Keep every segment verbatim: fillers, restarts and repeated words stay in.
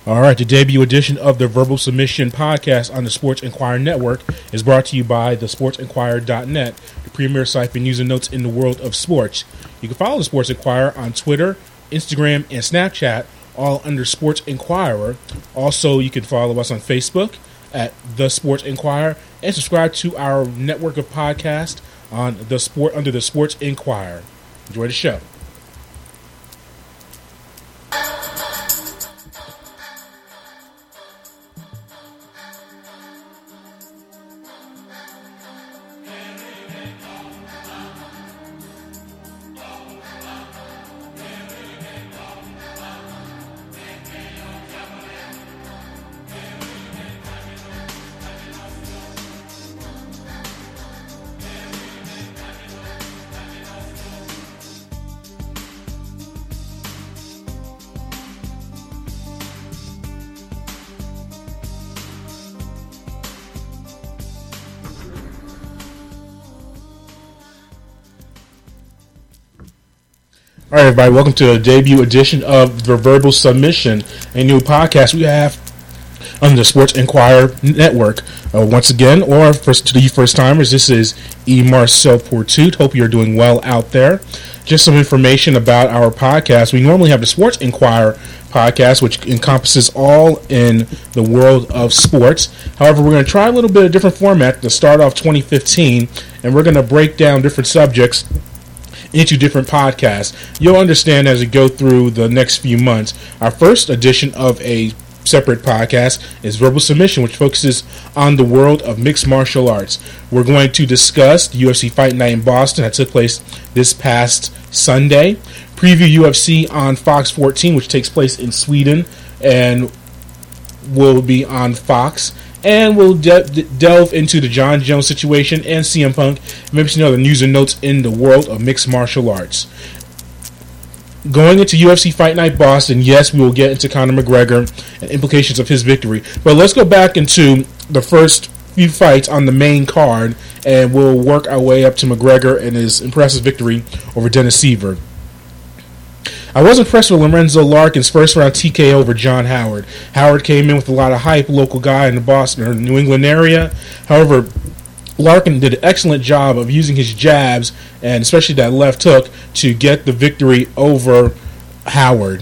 All right, the debut edition of the Verbal Submission podcast on the Sports Inquirer Network is brought to you by the sports inquirer dot net, the premier site for news and notes in the world of sports. You can follow the Sports Inquirer on Twitter, Instagram, and Snapchat, all under Sports Inquirer. Also, you can follow us on Facebook at The Sports Inquirer and subscribe to our network of podcasts on the sport under the Sports Inquirer. Enjoy the show. All right, everybody, welcome to a debut edition of the Verbal Submission, a new podcast we have on the Sports Inquirer Network. Uh, once again, or first, to the first-timers, this is E. Marcel Portute. Hope you're doing well out there. Just some information about our podcast. We normally have the Sports Inquirer podcast, which encompasses all in the world of sports. However, we're going to try a little bit of different format to start off twenty fifteen, and we're going to break down different subjects into different podcasts. You'll understand as we go through the next few months. Our first edition of a separate podcast is Verbal Submission, which focuses on the world of mixed martial arts. We're going to discuss the U F C Fight Night in Boston that took place this past Sunday, preview U F C on Fox fourteen, which takes place in Sweden and will be on Fox. And we'll de- delve into the John Jones situation and C M Punk, and maybe some other news and notes in the world of mixed martial arts. Going into U F C Fight Night Boston, yes, we will get into Conor McGregor and implications of his victory. But let's go back into the first few fights on the main card, and we'll work our way up to McGregor and his impressive victory over Dennis Siver. I was impressed with Lorenzo Larkin's first round T K O over John Howard. Howard came in with a lot of hype, local guy in the Boston or New England area. However, Larkin did an excellent job of using his jabs, and especially that left hook, to get the victory over Howard.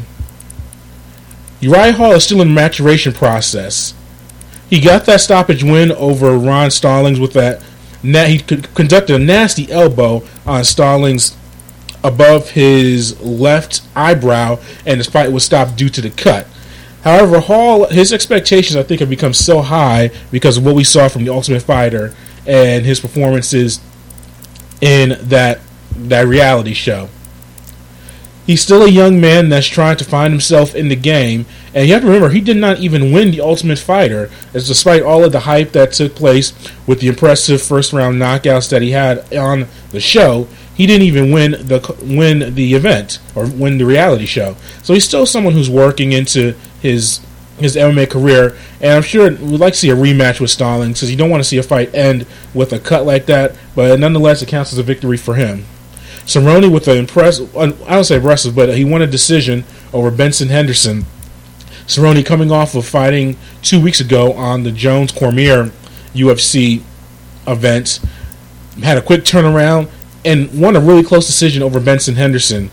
Uriah Hall is still in the maturation process. He got that stoppage win over Ron Stallings with that. Na- he conducted a nasty elbow on Stallings above his left eyebrow, and his fight was stopped due to the cut. However, Hall, his expectations, I think, have become so high because of what we saw from The Ultimate Fighter and his performances in that that reality show. He's still a young man that's trying to find himself in the game, and you have to remember, he did not even win The Ultimate Fighter, as despite all of the hype that took place with the impressive first-round knockouts that he had on the show, he didn't even win the win the event or win the reality show. So he's still someone who's working into his his M M A career, and I'm sure we'd like to see a rematch with Stallings because you don't want to see a fight end with a cut like that. But nonetheless, it counts as a victory for him. Cerrone with an impressive, I don't say impressive, but he won a decision over Benson Henderson. Cerrone coming off of fighting two weeks ago on the Jones Cormier U F C event, had a quick turnaround and won a really close decision over Benson Henderson.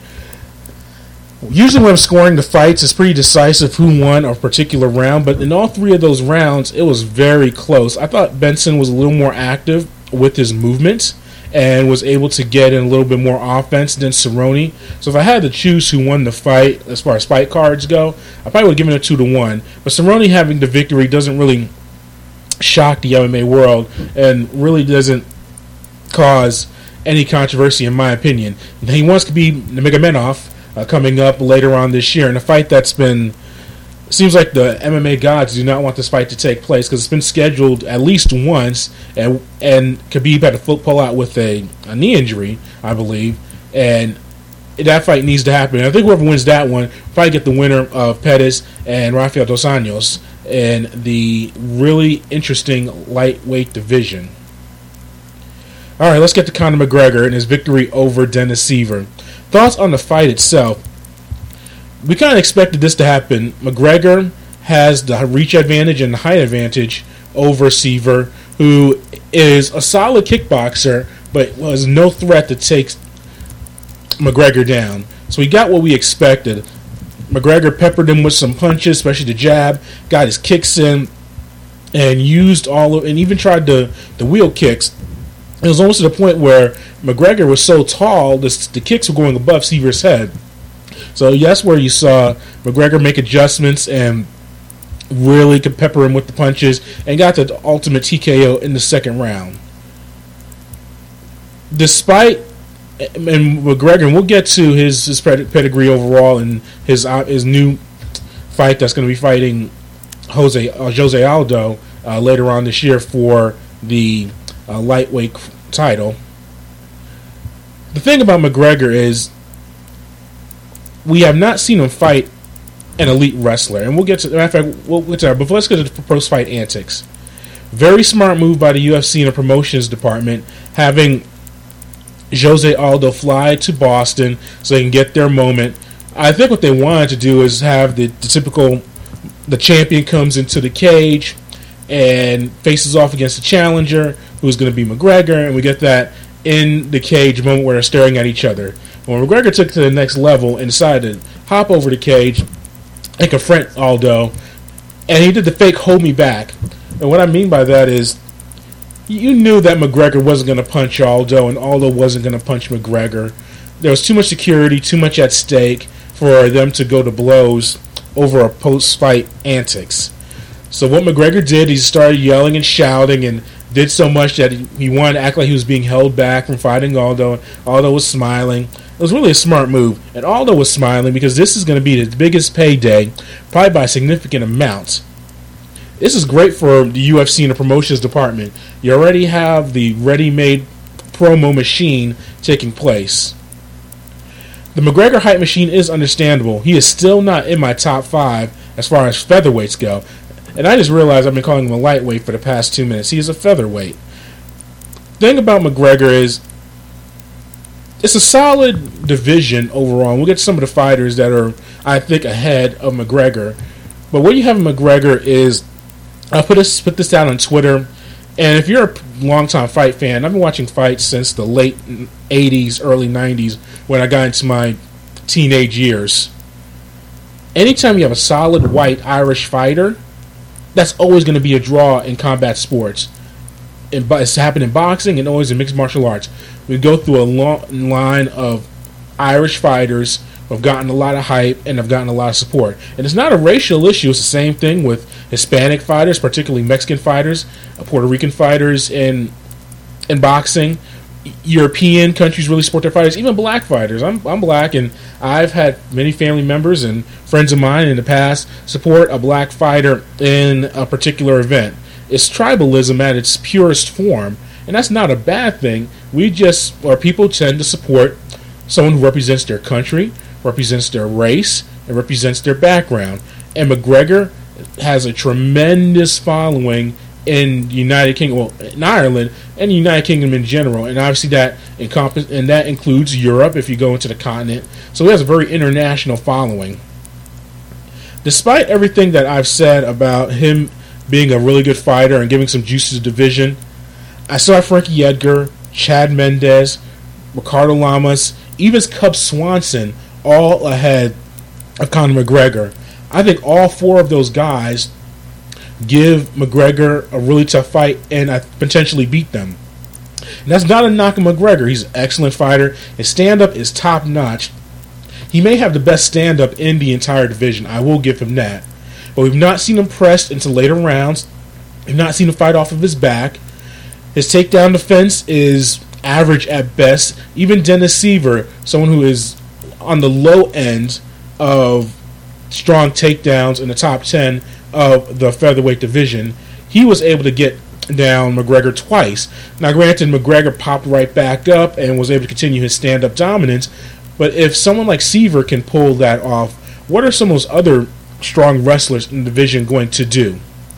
Usually when I'm scoring the fights, it's pretty decisive who won a particular round, but in all three of those rounds, it was very close. I thought Benson was a little more active with his movement and was able to get in a little bit more offense than Cerrone. So if I had to choose who won the fight, as far as fight cards go, I probably would have given it two to one. But Cerrone having the victory doesn't really shock the M M A world and really doesn't cause any controversy, in my opinion. He wants to be Nurmagomedov uh, coming up later on this year in a fight that's been. It seems like the M M A gods do not want this fight to take place because it's been scheduled at least once, and and Khabib had to pull out with a, a knee injury, I believe, and that fight needs to happen. I think whoever wins that one probably get the winner of Pettis and Rafael Dos Anjos in the really interesting lightweight division. All right, let's get to Conor McGregor and his victory over Dennis Siver. Thoughts on the fight itself? We kind of expected this to happen. McGregor has the reach advantage and the height advantage over Seaver, who is a solid kickboxer, but was no threat to take McGregor down. So he got what we expected. McGregor peppered him with some punches, especially the jab, got his kicks in, and used all of, and even tried the, the wheel kicks. It was almost to the point where McGregor was so tall, the, the kicks were going above Seaver's head. So that's where you saw McGregor make adjustments and really could pepper him with the punches and got the ultimate T K O in the second round. Despite, and McGregor, and we'll get to his, his pedigree overall and his uh, his new fight that's going to be fighting Jose uh, Jose Aldo uh, later on this year for the uh, lightweight title. The thing about McGregor is we have not seen him fight an elite wrestler, and we'll get to. Matter of fact, we'll get to that. But let's get to the post-fight antics. Very smart move by the U F C and the promotions department, having Jose Aldo fly to Boston so they can get their moment. I think what they wanted to do is have the, the typical, the champion comes into the cage and faces off against the challenger, who's going to be McGregor, and we get that in the cage moment where they're staring at each other. When McGregor took it to the next level and decided to hop over the cage and confront Aldo, and he did the fake hold me back. And what I mean by that is, you knew that McGregor wasn't going to punch Aldo, and Aldo wasn't going to punch McGregor. There was too much security, too much at stake for them to go to blows over a post-fight antics. So what McGregor did, he started yelling and shouting and did so much that he, he wanted to act like he was being held back from fighting Aldo. Aldo was smiling. It was really a smart move. And Aldo was smiling because this is going to be his biggest payday, probably by a significant amount. This is great for the U F C and the promotions department. You already have the ready-made promo machine taking place. The McGregor hype machine is understandable. He is still not in my top five as far as featherweights go. And I just realized I've been calling him a lightweight for the past two minutes. He is a featherweight. The thing about McGregor is it's a solid division overall. We'll get to some of the fighters that are, I think, ahead of McGregor. But what you have in McGregor is, I'll put this, put this out on Twitter, and if you're a longtime fight fan, I've been watching fights since the late eighties, early nineties, when I got into my teenage years. Anytime you have a solid white Irish fighter, that's always going to be a draw in combat sports. It's happened in boxing and always in mixed martial arts. We go through a long line of Irish fighters who have gotten a lot of hype and have gotten a lot of support. And it's not a racial issue. It's the same thing with Hispanic fighters, particularly Mexican fighters, Puerto Rican fighters in in boxing. European countries really support their fighters, even black fighters. I'm I'm black, and I've had many family members and friends of mine in the past support a black fighter in a particular event. It's tribalism at its purest form, and that's not a bad thing. We just, or people tend to support someone who represents their country, represents their race, and represents their background. And McGregor has a tremendous following in the United Kingdom, well, in Ireland, and the United Kingdom in general, and obviously that encompass, and that includes Europe if you go into the continent. So he has a very international following. Despite everything that I've said about him being a really good fighter and giving some juice to the division, I saw Frankie Edgar, Chad Mendes, Ricardo Lamas, even Cub Swanson all ahead of Conor McGregor. I think all four of those guys give McGregor a really tough fight and I potentially beat them. And that's not a knock on McGregor. He's an excellent fighter. His stand-up is top-notch. He may have the best stand-up in the entire division. I will give him that. But we've not seen him pressed into later rounds. We've not seen him fight off of his back. His takedown defense is average at best. Even Dennis Seaver, someone who is on the low end of strong takedowns in the top ten of the featherweight division, he was able to get down McGregor twice. Now, granted, McGregor popped right back up and was able to continue his stand-up dominance, but if someone like Seaver can pull that off, what are some of those other strong wrestlers in the division going to do?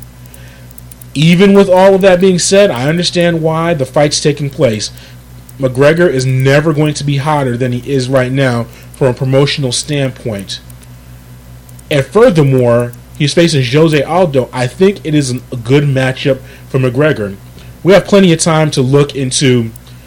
Even with all of that being said, I understand why the fight's taking place. McGregor is never going to be hotter than he is right now from a promotional standpoint. And furthermore, he He's facing Jose Aldo. I think it is a good matchup for McGregor. We have plenty of time to look into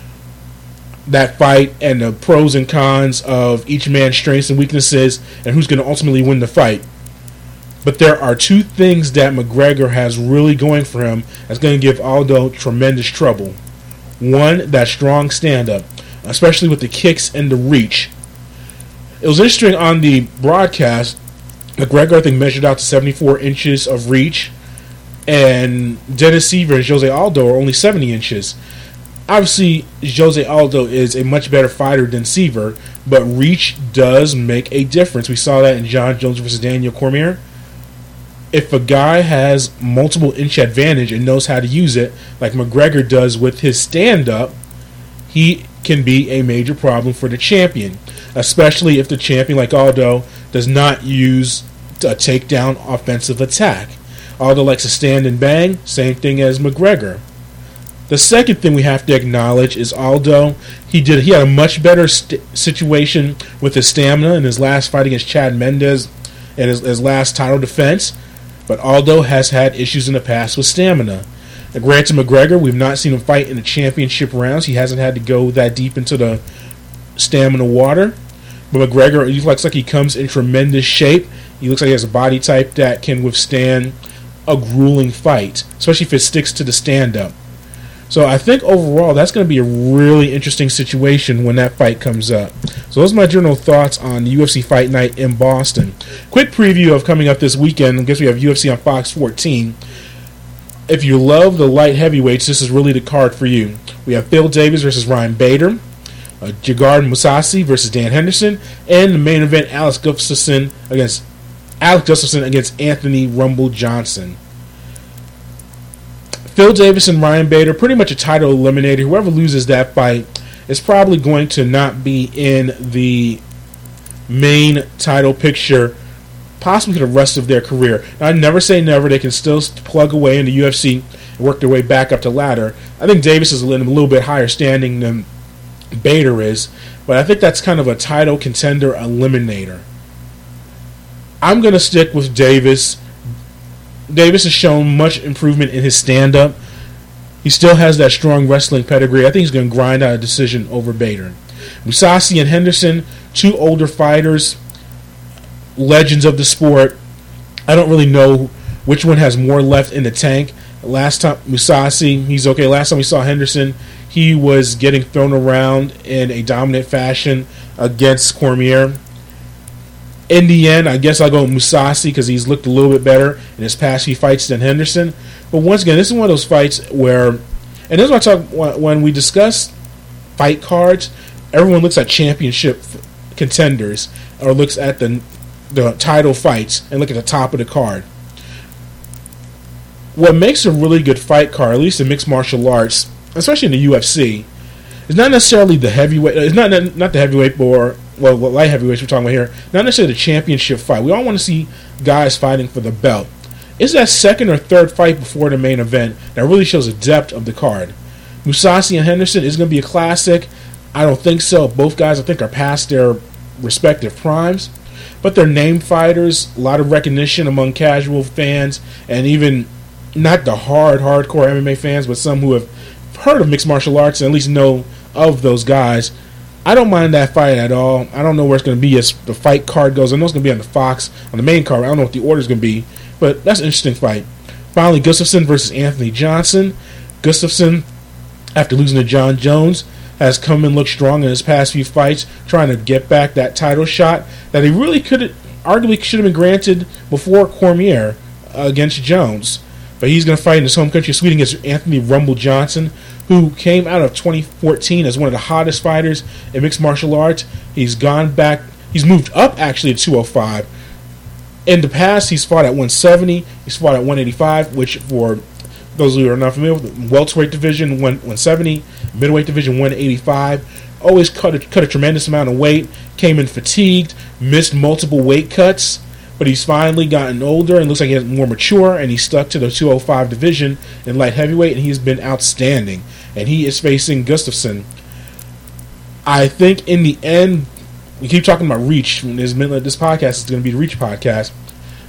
that fight and the pros and cons of each man's strengths and weaknesses and who's going to ultimately win the fight. But there are two things that McGregor has really going for him that's going to give Aldo tremendous trouble. One, that strong stand-up, especially with the kicks and the reach. It was interesting on the broadcast, McGregor, I think, measured out to seventy-four inches of reach, and Dennis Siver and Jose Aldo are only seventy inches. Obviously, Jose Aldo is a much better fighter than Siver, but reach does make a difference. We saw that in John Jones versus Daniel Cormier. If a guy has multiple inch advantage and knows how to use it, like McGregor does with his stand-up, he can be a major problem for the champion, especially if the champion, like Aldo, does not use a takedown offensive attack. Aldo likes to stand and bang, same thing as McGregor. The second thing we have to acknowledge is Aldo. He did. He had a much better st- situation with his stamina in his last fight against Chad Mendes and his, his last title defense. But Aldo has had issues in the past with stamina. Now, granted, McGregor, we've not seen him fight in the championship rounds. He hasn't had to go that deep into the stamina water. But McGregor, he looks like he comes in tremendous shape. He looks like he has a body type that can withstand a grueling fight, especially if it sticks to the stand-up. So I think overall that's going to be a really interesting situation when that fight comes up. So those are my general thoughts on the U F C Fight Night in Boston. Quick preview of coming up this weekend. I guess we have U F C on Fox fourteen. If you love the light heavyweights, this is really the card for you. We have Phil Davis versus Ryan Bader, uh, Gegard Mousasi versus Dan Henderson, and the main event, Alex Gustafsson against Alex Gustafsson against Anthony Rumble Johnson. Phil Davis and Ryan Bader, pretty much a title eliminator. Whoever loses that fight is probably going to not be in the main title picture, possibly for the rest of their career. Now, I never say never. They can still plug away in the U F C and work their way back up the ladder. I think Davis is a little, a little bit higher standing than Bader is, but I think that's kind of a title contender eliminator. I'm going to stick with Davis. Davis has shown much improvement in his stand-up. He still has that strong wrestling pedigree. I think he's going to grind out a decision over Bader. Mousasi and Henderson, two older fighters, legends of the sport. I don't really know which one has more left in the tank. Last time, Mousasi, he's okay. Last time we saw Henderson, he was getting thrown around in a dominant fashion against Cormier. In the end, I guess I'll go with Mousasi because he's looked a little bit better in his past few fights than Henderson. But once again, this is one of those fights where, and this is what I talk when we discuss fight cards, everyone looks at championship contenders or looks at the the title fights and look at the top of the card. What makes a really good fight card, at least in mixed martial arts, especially in the U F C, is not necessarily the heavyweight. It's not not the heavyweight or well, what light heavyweights we're talking about here. Not necessarily the championship fight. We all want to see guys fighting for the belt. It's that second or third fight before the main event that really shows the depth of the card. Mousasi and Henderson is going to be a classic. I don't think so. Both guys, I think, are past their respective primes. But they're named fighters, a lot of recognition among casual fans, and even not the hard, hardcore M M A fans, but some who have heard of mixed martial arts and at least know of those guys. I don't mind that fight at all. I don't know where it's going to be as the fight card goes. I know it's going to be on the Fox, on the main card. I don't know what the order is going to be, but that's an interesting fight. Finally, Gustafsson versus Anthony Johnson. Gustafsson, after losing to John Jones, has come and looked strong in his past few fights, trying to get back that title shot that he really could have, arguably should have been granted before Cormier uh, against Jones. But he's going to fight in his home country, Sweden, against Anthony Rumble Johnson, who came out of twenty fourteen as one of the hottest fighters in mixed martial arts. He's gone back. He's moved up, actually, to two oh five. In the past, he's fought at one seventy. He's fought at one eighty-five, which, for those who are not familiar with the welterweight division, one seventy, middleweight division, one eighty-five. Always cut a, cut a tremendous amount of weight. Came in fatigued, missed multiple weight cuts. But he's finally gotten older and looks like he's more mature, and he's stuck to the two oh five division in light heavyweight, and he's been outstanding. And he is facing Gustafsson. I think in the end, we keep talking about reach. This, this podcast is going to be the reach podcast.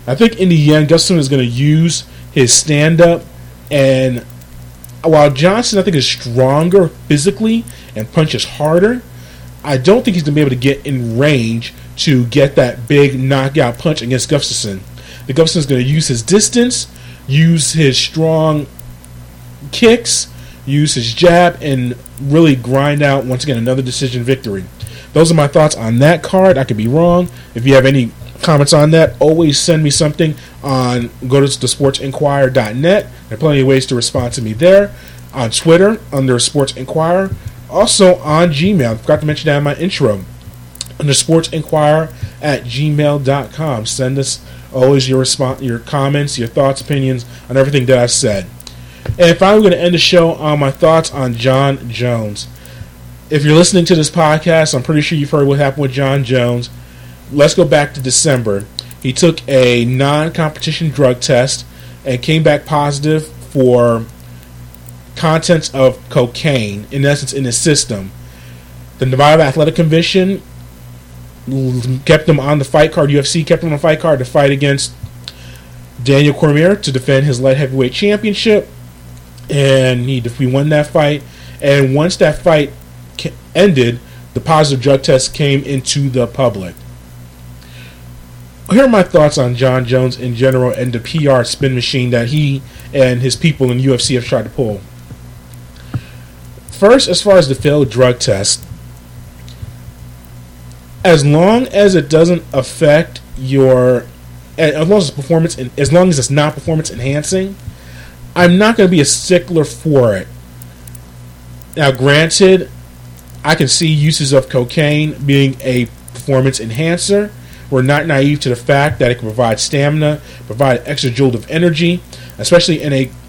I think in the end, Gustafsson is going to use his stand-up, and while Johnson, I think, is stronger physically and punches harder, I don't think he's going to be able to get in range to get that big knockout punch against Gustafsson. The Gustafsson is going to use his distance, use his strong kicks, use his jab, and really grind out, once again, another decision victory. Those are my thoughts on that card. I could be wrong. If you have any comments on that, always send me something on, go to the sports inquirer dot net. There are plenty of ways to respond to me there. On Twitter, under Sports Inquirer. Also on Gmail. I forgot to mention that in my intro. Under Sports Inquirer at gmail dot com. Send us always your response, your comments, your thoughts, opinions on everything that I've said. And finally, we're going to end the show on my thoughts on Jon Jones. If you're listening to this podcast, I'm pretty sure you've heard what happened with Jon Jones. Let's go back to December. He took a non-competition drug test and came back positive for contents of cocaine, in essence, in his system. The Nevada Athletic Commission kept him on the fight card. U F C kept him on the fight card to fight against Daniel Cormier to defend his light heavyweight championship, and he, he won that fight. And once that fight ended, the positive drug test came into the public. Here are my thoughts on Jon Jones in general and the P R spin machine that he and his people in U F C have tried to pull. First, as far as the failed drug test, as long as it doesn't affect your, as long as it's performance, as long as it's not performance enhancing, I'm not going to be a stickler for it. Now, granted, I can see uses of cocaine being a performance enhancer. We're not naive to the fact that it can provide stamina, provide extra jolt of energy, especially in a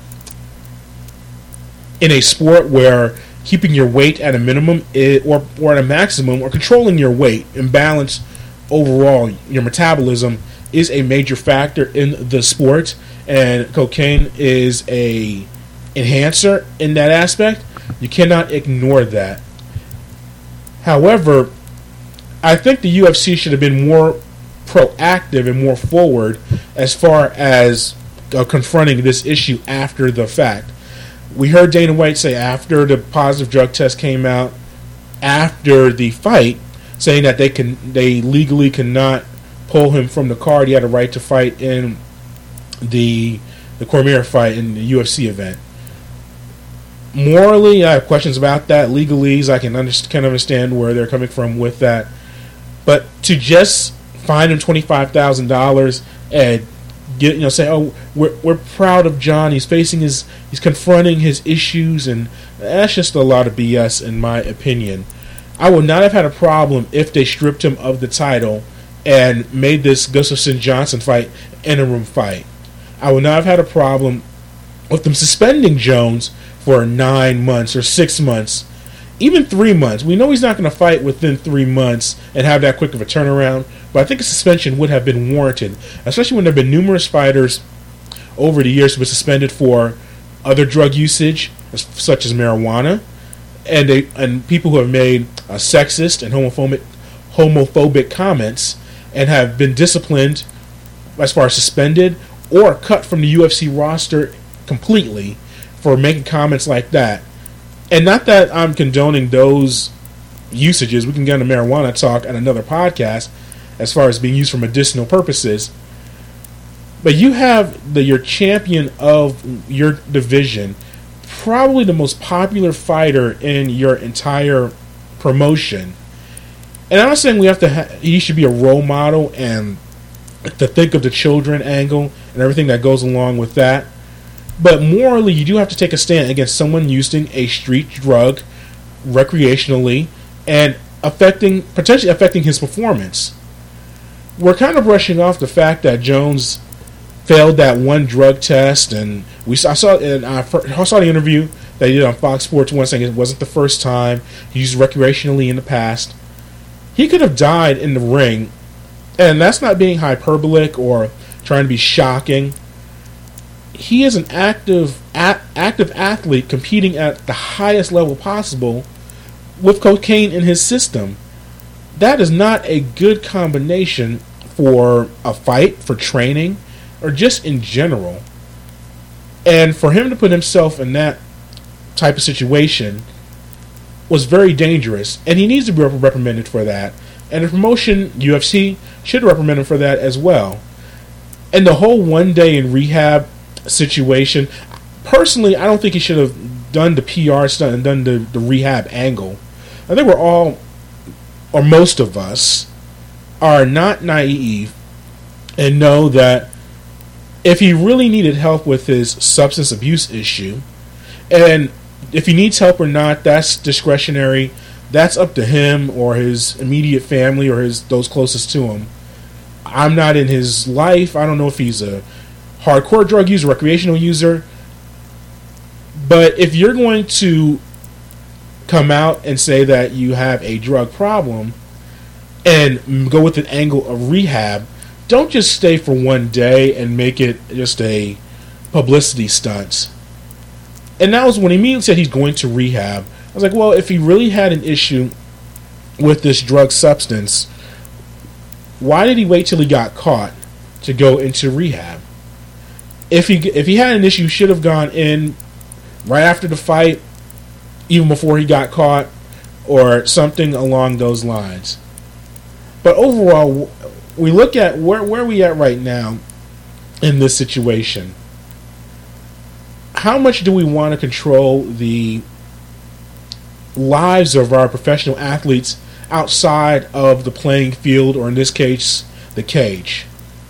in a sport where keeping your weight at a minimum is, or, or at a maximum, or controlling your weight and balance overall, your metabolism, is a major factor in the sport, and cocaine is a enhancer in that aspect. You cannot ignore that. However, I think the U F C should have been more proactive and more forward as far as uh, confronting this issue after the fact. We heard Dana White say after the positive drug test came out, after the fight, saying that they can they legally cannot pull him from the card. He had a right to fight in the the Cormier fight in the U F C event. Morally, I have questions about that. Legalese, I can, under, can understand where they're coming from with that. But to just fine him twenty-five thousand dollars and get, you know, say, oh, we're we're proud of Jon. He's facing his, he's confronting his issues, and that's just a lot of B S in my opinion. I would not have had a problem if they stripped him of the title and made this Gustafsson Johnson fight an interim fight. I would not have had a problem with them suspending Jones for nine months or six months, even three months. We know he's not going to fight within three months and have that quick of a turnaround, but I think a suspension would have been warranted, especially when there have been numerous fighters over the years who have been suspended for other drug usage, such as marijuana, and they and people who have made uh, sexist and homophobic homophobic comments and have been disciplined as far as suspended or cut from the U F C roster completely for making comments like that. And not that I'm condoning those usages. We can get into marijuana talk at another podcast as far as being used for medicinal purposes. But you have the your champion of your division, probably the most popular fighter in your entire promotion. And I'm not saying we have to ha- he should be a role model and to think of the children angle and everything that goes along with that. But morally, you do have to take a stand against someone using a street drug recreationally and affecting potentially affecting his performance. We're kind of brushing off the fact that Jones failed that one drug test, and we I saw and I saw the interview that he did on Fox Sports One saying it wasn't the first time he used recreationally in the past. He could have died in the ring, and that's not being hyperbolic or trying to be shocking. He is an active a- active athlete competing at the highest level possible with cocaine in his system. That is not a good combination for a fight, for training, or just in general. And for him to put himself in that type of situation was very dangerous, and he needs to be reprimanded for that. And the promotion, U F C, should reprimand him for that as well. And the whole one day in rehab situation, personally, I don't think he should have done the P R stunt and done the, the rehab angle. I think we're all, or most of us, are not naive and know that if he really needed help with his substance abuse issue, and if he needs help or not, that's discretionary. That's up to him or his immediate family or his those closest to him. I'm not in his life. I don't know if he's a hardcore drug user, recreational user. But if you're going to come out and say that you have a drug problem and go with an angle of rehab, don't just stay for one day and make it just a publicity stunt. And that was when he immediately said he's going to rehab. I was like, well, if he really had an issue with this drug substance, why did he wait till he got caught to go into rehab? If he if he had an issue, he should have gone in right after the fight, even before he got caught, or something along those lines. But overall, we look at where where we at right now in this situation. How much do we want to control the lives of our professional athletes outside of the playing field, or in this case, the cage?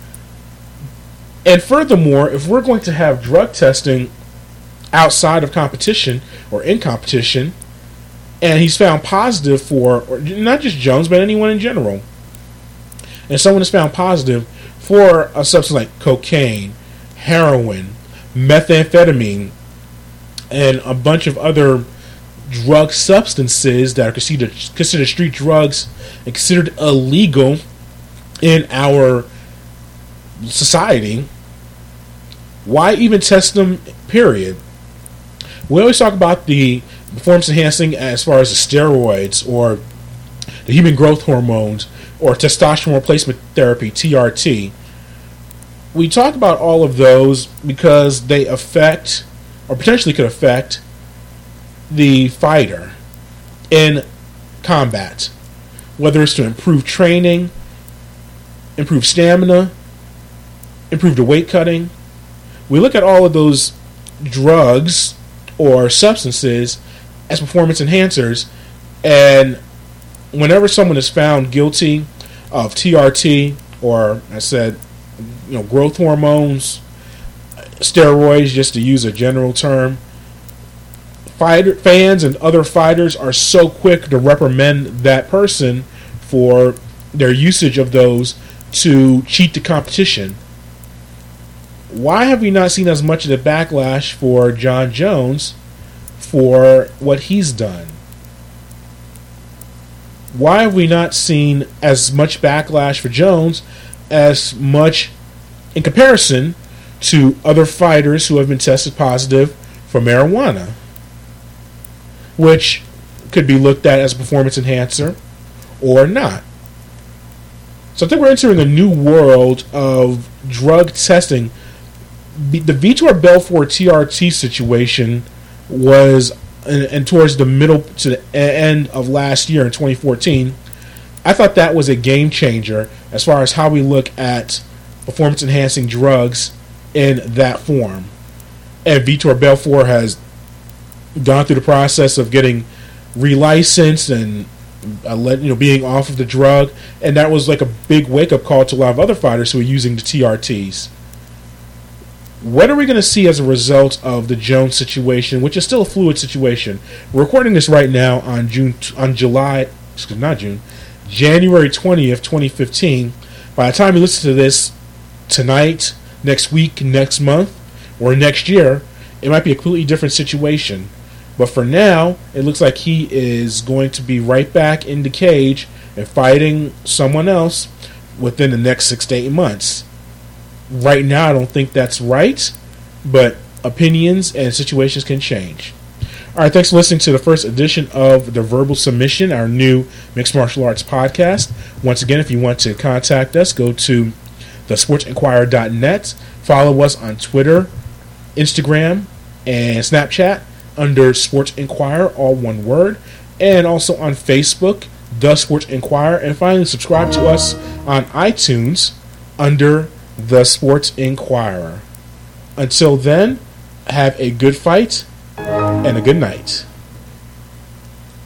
And furthermore, if we're going to have drug testing outside of competition or in competition, and he's found positive for, or not just Jones, but anyone in general, and someone is found positive for a substance like cocaine, heroin, methamphetamine, and a bunch of other drug substances that are considered, considered street drugs and considered illegal in our society, why even test them, period? We always talk about the performance enhancing as far as the steroids or the human growth hormones or testosterone replacement therapy, T R T. We talk about all of those because they affect, or potentially could affect, the fighter in combat, whether it's to improve training, improve stamina, improve the weight cutting. We look at all of those drugs or substances as performance enhancers, and whenever someone is found guilty of T R T, or I said, you know, growth hormones, steroids, just to use a general term, fighter fans and other fighters are so quick to reprimand that person for their usage of those to cheat the competition. Why have we not seen as much of the backlash for Jon Jones for what he's done? Why have we not seen as much backlash for Jones as much in comparison to other fighters who have been tested positive for marijuana, which could be looked at as a performance enhancer or not? So I think we're entering a new world of drug testing. The Vitor Belfort T R T situation was, and, and towards the middle to the end of last year in twenty fourteen, I thought that was a game changer as far as how we look at performance enhancing drugs in that form. And Vitor Belfort has gone through the process of getting relicensed and uh, let, you know, being off of the drug, and that was like a big wake up call to a lot of other fighters who are using the T R Ts. What are we going to see as a result of the Jones situation, which is still a fluid situation? We're recording this right now on June, on July, excuse me, not June, January twentieth, twenty fifteen. By the time you listen to this tonight, next week, next month, or next year, it might be a completely different situation. But for now, it looks like he is going to be right back in the cage and fighting someone else within the next six to eight months. Right now, I don't think that's right, but opinions and situations can change. All right, thanks for listening to the first edition of The Verbal Submission, our new mixed martial arts podcast. Once again, if you want to contact us, go to the sports inquirer dot net follow us on Twitter, Instagram, and Snapchat under Sports Inquirer, all one word, and also on Facebook, The Sports Inquirer, and finally subscribe to us on iTunes under The Sports Inquirer. Until then, have a good fight and a good night.